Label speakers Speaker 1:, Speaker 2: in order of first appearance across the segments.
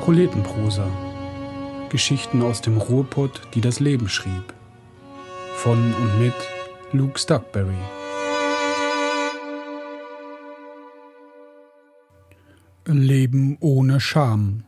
Speaker 1: Proletenprosa. Geschichten aus dem Ruhrpott, die das Leben schrieb. Von und mit Luke Stuckberry. Leben ohne Scham.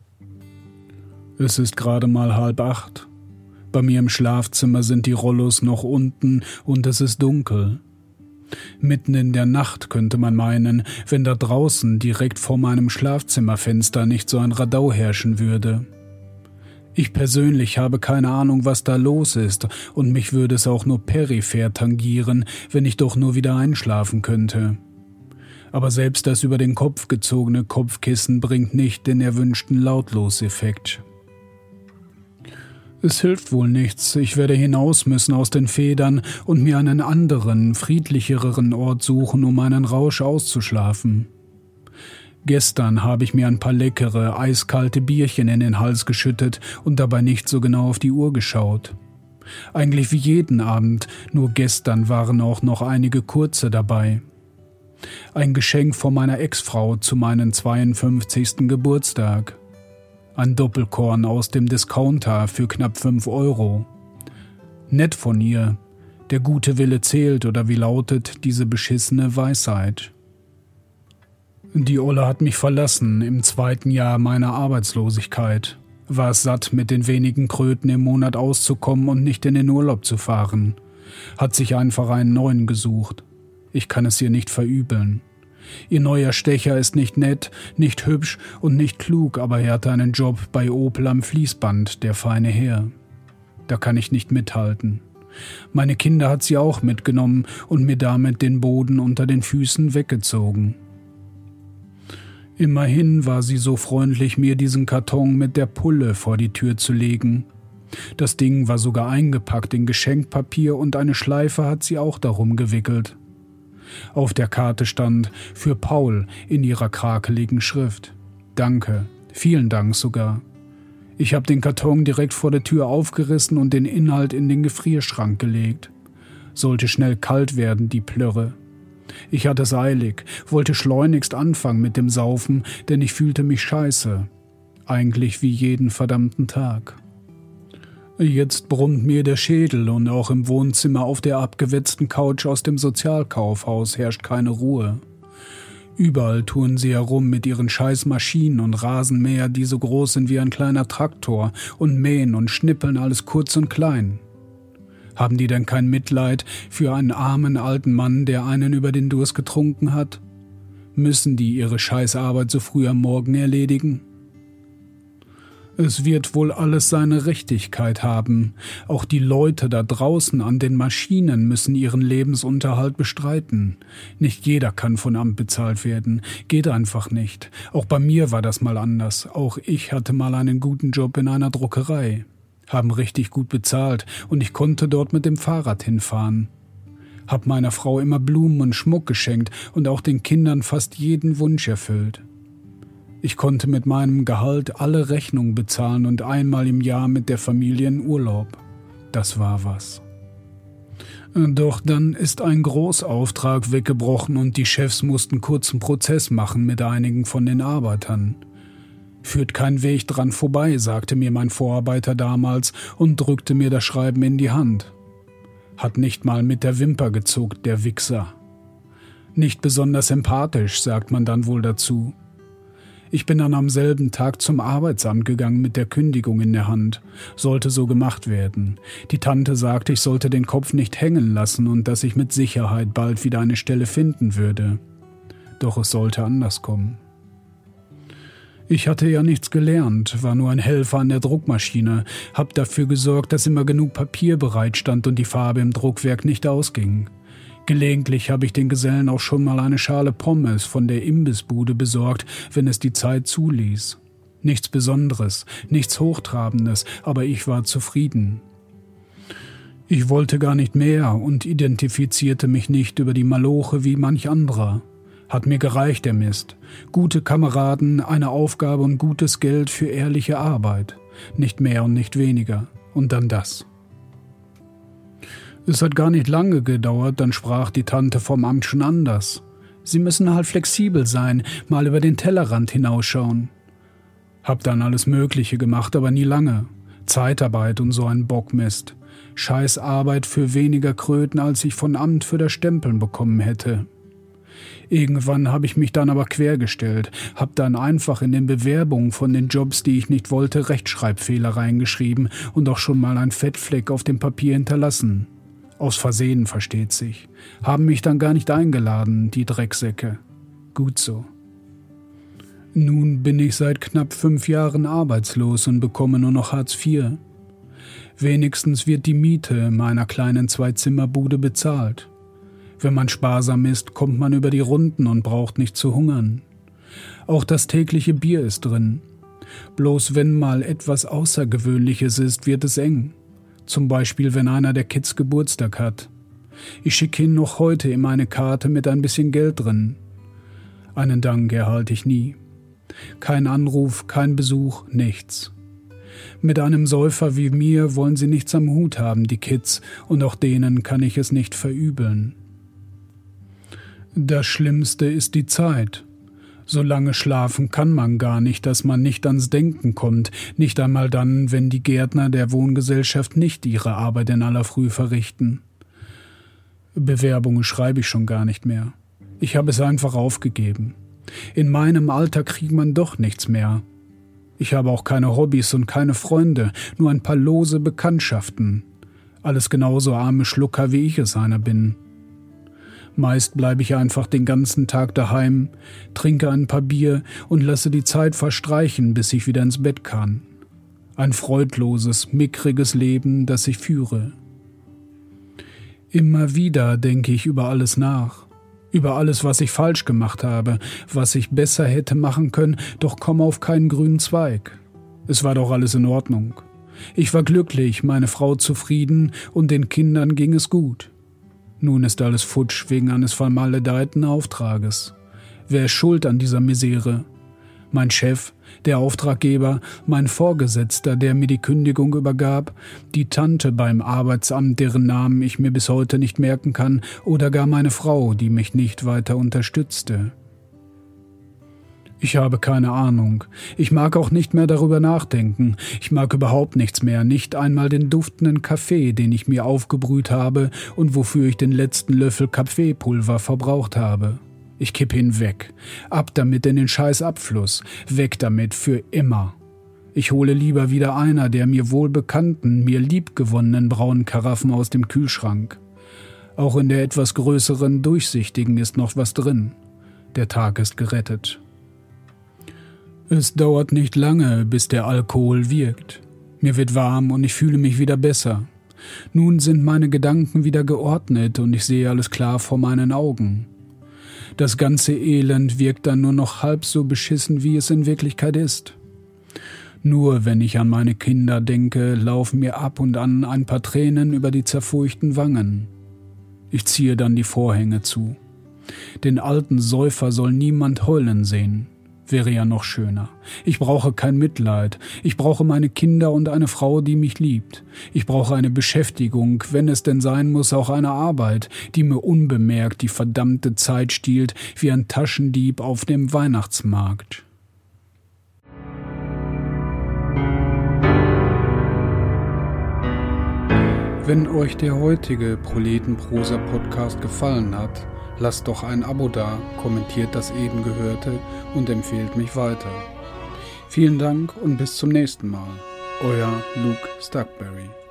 Speaker 1: Es ist gerade mal 7:30. Bei mir im Schlafzimmer sind die Rollos noch unten und es ist dunkel. Mitten in der Nacht könnte man meinen, wenn da draußen direkt vor meinem Schlafzimmerfenster nicht so ein Radau herrschen würde. Ich persönlich habe keine Ahnung, was da los ist, und mich würde es auch nur peripher tangieren, wenn ich doch nur wieder einschlafen könnte. Aber selbst das über den Kopf gezogene Kopfkissen bringt nicht den erwünschten Lautlos-Effekt. Es hilft wohl nichts, ich werde hinaus müssen aus den Federn und mir einen anderen, friedlicheren Ort suchen, um meinen Rausch auszuschlafen. Gestern habe ich mir ein paar leckere, eiskalte Bierchen in den Hals geschüttet und dabei nicht so genau auf die Uhr geschaut. Eigentlich wie jeden Abend, nur gestern waren auch noch einige kurze dabei. Ein Geschenk von meiner Ex-Frau zu meinem 52. Geburtstag. Ein Doppelkorn aus dem Discounter für knapp 5 €. Nett von ihr. Der gute Wille zählt, oder wie lautet diese beschissene Weisheit? Die Olle hat mich verlassen im 2. Jahr meiner Arbeitslosigkeit. War es satt, mit den wenigen Kröten im Monat auszukommen und nicht in den Urlaub zu fahren. Hat sich einfach einen neuen gesucht. Ich kann es ihr nicht verübeln. Ihr neuer Stecher ist nicht nett, nicht hübsch und nicht klug, aber er hatte einen Job bei Opel am Fließband, der feine Herr. Da kann ich nicht mithalten. Meine Kinder hat sie auch mitgenommen und mir damit den Boden unter den Füßen weggezogen. Immerhin war sie so freundlich, mir diesen Karton mit der Pulle vor die Tür zu legen. Das Ding war sogar eingepackt in Geschenkpapier und eine Schleife hat sie auch darum gewickelt. Auf der Karte stand »Für Paul« in ihrer krakeligen Schrift. Danke, vielen Dank sogar. Ich habe den Karton direkt vor der Tür aufgerissen und den Inhalt in den Gefrierschrank gelegt. Sollte schnell kalt werden, die Plörre. Ich hatte es eilig, wollte schleunigst anfangen mit dem Saufen, denn ich fühlte mich scheiße. Eigentlich wie jeden verdammten Tag. Jetzt brummt mir der Schädel und auch im Wohnzimmer auf der abgewetzten Couch aus dem Sozialkaufhaus herrscht keine Ruhe. Überall touren sie herum mit ihren scheiß Maschinen und Rasenmäher, die so groß sind wie ein kleiner Traktor, und mähen und schnippeln alles kurz und klein. Haben die denn kein Mitleid für einen armen alten Mann, der einen über den Durst getrunken hat? Müssen die ihre Scheißarbeit so früh am Morgen erledigen? Es wird wohl alles seine Richtigkeit haben. Auch die Leute da draußen an den Maschinen müssen ihren Lebensunterhalt bestreiten. Nicht jeder kann von Amt bezahlt werden. Geht einfach nicht. Auch bei mir war das mal anders. Auch ich hatte mal einen guten Job in einer Druckerei. Haben richtig gut bezahlt und ich konnte dort mit dem Fahrrad hinfahren. Hab meiner Frau immer Blumen und Schmuck geschenkt und auch den Kindern fast jeden Wunsch erfüllt. Ich konnte mit meinem Gehalt alle Rechnungen bezahlen und einmal im Jahr mit der Familie in Urlaub. Das war was. Doch dann ist ein Großauftrag weggebrochen und die Chefs mussten kurzen Prozess machen mit einigen von den Arbeitern. Führt kein Weg dran vorbei, sagte mir mein Vorarbeiter damals und drückte mir das Schreiben in die Hand. Hat nicht mal mit der Wimper gezuckt, der Wichser. Nicht besonders empathisch, sagt man dann wohl dazu. Ich bin dann am selben Tag zum Arbeitsamt gegangen mit der Kündigung in der Hand. Sollte so gemacht werden. Die Tante sagte, ich sollte den Kopf nicht hängen lassen und dass ich mit Sicherheit bald wieder eine Stelle finden würde. Doch es sollte anders kommen. Ich hatte ja nichts gelernt, war nur ein Helfer an der Druckmaschine, hab dafür gesorgt, dass immer genug Papier bereitstand und die Farbe im Druckwerk nicht ausging. Gelegentlich habe ich den Gesellen auch schon mal eine Schale Pommes von der Imbissbude besorgt, wenn es die Zeit zuließ. Nichts Besonderes, nichts Hochtrabendes, aber ich war zufrieden. Ich wollte gar nicht mehr und identifizierte mich nicht über die Maloche wie manch anderer. Hat mir gereicht, der Mist. Gute Kameraden, eine Aufgabe und gutes Geld für ehrliche Arbeit. Nicht mehr und nicht weniger. Und dann das. Es hat gar nicht lange gedauert, dann sprach die Tante vom Amt schon anders. Sie müssen halt flexibel sein, mal über den Tellerrand hinausschauen. Hab dann alles Mögliche gemacht, aber nie lange. Zeitarbeit und so ein Bockmist. Scheiß Arbeit für weniger Kröten, als ich von Amt für das Stempeln bekommen hätte. Irgendwann habe ich mich dann aber quergestellt, hab dann einfach in den Bewerbungen von den Jobs, die ich nicht wollte, Rechtschreibfehler reingeschrieben und auch schon mal einen Fettfleck auf dem Papier hinterlassen. Aus Versehen, versteht sich. Haben mich dann gar nicht eingeladen, die Drecksäcke. Gut so. Nun bin ich seit knapp 5 Jahren arbeitslos und bekomme nur noch Hartz IV. Wenigstens wird die Miete meiner kleinen 2-Zimmer-Bude bezahlt. Wenn man sparsam ist, kommt man über die Runden und braucht nicht zu hungern. Auch das tägliche Bier ist drin. Bloß wenn mal etwas Außergewöhnliches ist, wird es eng. Zum Beispiel, wenn einer der Kids Geburtstag hat. Ich schicke ihn noch heute immer eine Karte mit ein bisschen Geld drin. Einen Dank erhalte ich nie. Kein Anruf, kein Besuch, nichts. Mit einem Säufer wie mir wollen sie nichts am Hut haben, die Kids, und auch denen kann ich es nicht verübeln. Das Schlimmste ist die Zeit. So lange schlafen kann man gar nicht, dass man nicht ans Denken kommt, nicht einmal dann, wenn die Gärtner der Wohngesellschaft nicht ihre Arbeit in aller Früh verrichten. Bewerbungen schreibe ich schon gar nicht mehr. Ich habe es einfach aufgegeben. In meinem Alter kriegt man doch nichts mehr. Ich habe auch keine Hobbys und keine Freunde, nur ein paar lose Bekanntschaften. Alles genauso arme Schlucker, wie ich es einer bin. Meist bleibe ich einfach den ganzen Tag daheim, trinke ein paar Bier und lasse die Zeit verstreichen, bis ich wieder ins Bett kann. Ein freudloses, mickriges Leben, das ich führe. Immer wieder denke ich über alles nach. Über alles, was ich falsch gemacht habe, was ich besser hätte machen können, doch komme auf keinen grünen Zweig. Es war doch alles in Ordnung. Ich war glücklich, meine Frau zufrieden und den Kindern ging es gut. Nun ist alles futsch wegen eines vermaledeiten Auftrages. Wer ist schuld an dieser Misere? Mein Chef, der Auftraggeber, mein Vorgesetzter, der mir die Kündigung übergab, die Tante beim Arbeitsamt, deren Namen ich mir bis heute nicht merken kann, oder gar meine Frau, die mich nicht weiter unterstützte. Ich habe keine Ahnung. Ich mag auch nicht mehr darüber nachdenken. Ich mag überhaupt nichts mehr, nicht einmal den duftenden Kaffee, den ich mir aufgebrüht habe und wofür ich den letzten Löffel Kaffeepulver verbraucht habe. Ich kipp ihn weg. Ab damit in den Scheißabfluss. Weg damit für immer. Ich hole lieber wieder einer der mir wohlbekannten, mir liebgewonnenen braunen Karaffen aus dem Kühlschrank. Auch in der etwas größeren, durchsichtigen ist noch was drin. Der Tag ist gerettet. Es dauert nicht lange, bis der Alkohol wirkt. Mir wird warm und ich fühle mich wieder besser. Nun sind meine Gedanken wieder geordnet und ich sehe alles klar vor meinen Augen. Das ganze Elend wirkt dann nur noch halb so beschissen, wie es in Wirklichkeit ist. Nur wenn ich an meine Kinder denke, laufen mir ab und an ein paar Tränen über die zerfurchten Wangen. Ich ziehe dann die Vorhänge zu. Den alten Säufer soll niemand heulen sehen. Wäre ja noch schöner. Ich brauche kein Mitleid. Ich brauche meine Kinder und eine Frau, die mich liebt. Ich brauche eine Beschäftigung, wenn es denn sein muss, auch eine Arbeit, die mir unbemerkt die verdammte Zeit stiehlt, wie ein Taschendieb auf dem Weihnachtsmarkt. Wenn euch der heutige Proletenprosa-Podcast gefallen hat, lasst doch ein Abo da, kommentiert das eben Gehörte und empfehlt mich weiter. Vielen Dank und bis zum nächsten Mal. Euer Luke Stuckberry.